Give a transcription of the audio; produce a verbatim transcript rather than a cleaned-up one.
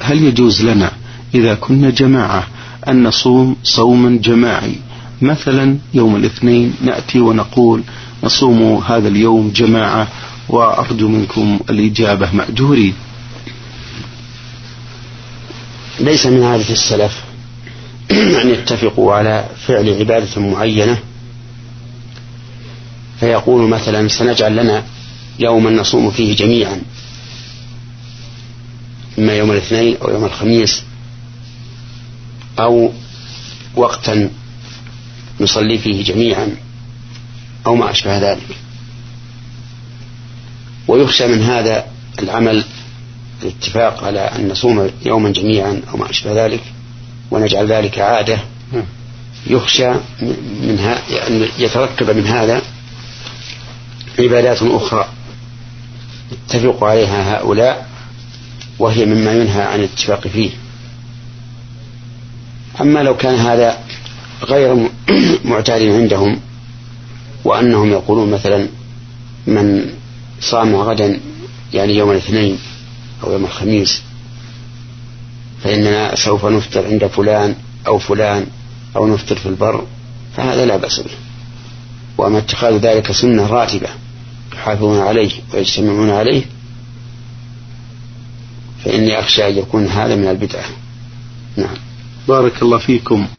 هل يجوز لنا إذا كنا جماعة أن نصوم صوما جماعي، مثلا يوم الاثنين نأتي ونقول نصوم هذا اليوم جماعة وأرجو منكم الإجابة مأجورين؟ ليس من عادة السلف أن يتفقوا على فعل عبادة معينة فيقولوا مثلا سنجعل لنا يوما نصوم فيه جميعا، إما يوم الاثنين أو يوم الخميس، أو وقتا نصلي فيه جميعا، أو ما أشبه ذلك. ويخشى من هذا العمل الاتفاق على أن نصوم يوما جميعا أو ما أشبه ذلك ونجعل ذلك عادة، يخشى منها أن يترتب من هذا عبادات أخرى اتفقوا عليها هؤلاء وهي مما ينهى عن الاتفاق فيه. أما لو كان هذا غير معتاد عندهم وأنهم يقولون مثلا من صام غدا يعني يوم الاثنين أو يوم الخميس فإننا سوف نفطر عند فلان أو فلان أو نفطر في البر، فهذا لا بأس به. وأما اتخاذ ذلك سنة راتبة يحافظون عليه ويجتمعون عليه فإني أخشى أن يكون هذا من البدعة. نعم. بارك الله فيكم.